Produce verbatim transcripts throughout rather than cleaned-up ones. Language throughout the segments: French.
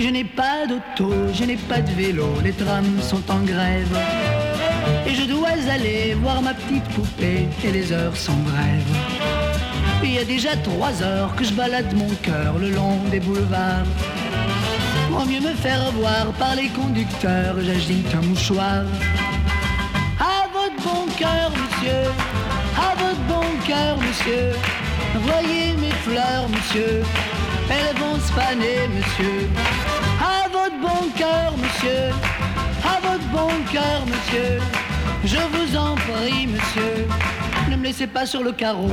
Je n'ai pas d'auto, je n'ai pas de vélo, les trams sont en grève. Et je dois aller voir ma petite poupée, et les heures sont brèves. Il y a déjà trois heures que je balade mon cœur le long des boulevards. Pour mieux me faire voir par les conducteurs, j'agite un mouchoir. À votre bon cœur, monsieur, à votre bon cœur, monsieur. Voyez mes fleurs, monsieur, elles vont se faner, monsieur. À votre bon cœur, monsieur, à votre bon cœur, monsieur. Je vous en prie, monsieur, ne me laissez pas sur le carreau.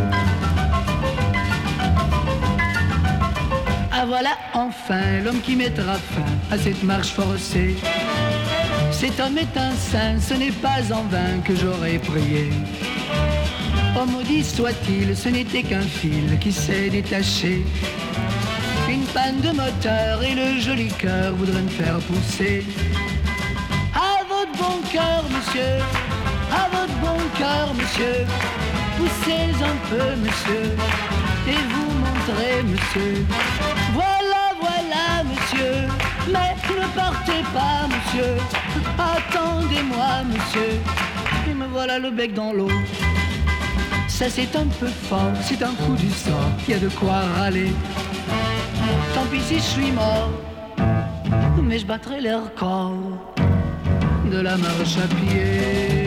Ah voilà enfin l'homme qui mettra fin à cette marche forcée. Cet homme est un saint, ce n'est pas en vain que j'aurais prié. Oh maudit soit-il, ce n'était qu'un fil qui s'est détaché. Une panne de moteur et le joli cœur voudrait me faire pousser. À votre bon cœur, monsieur, à votre bon cœur, monsieur. Poussez un peu, monsieur, et vous montrez, monsieur. Voilà, voilà, monsieur, mais ne partez pas, monsieur. Attendez-moi, monsieur, et me voilà le bec dans l'eau. Ça c'est un peu fort, c'est un coup du sort, y a de quoi râler. Tant pis si je suis mort, mais je battrai les records de la marche à pied.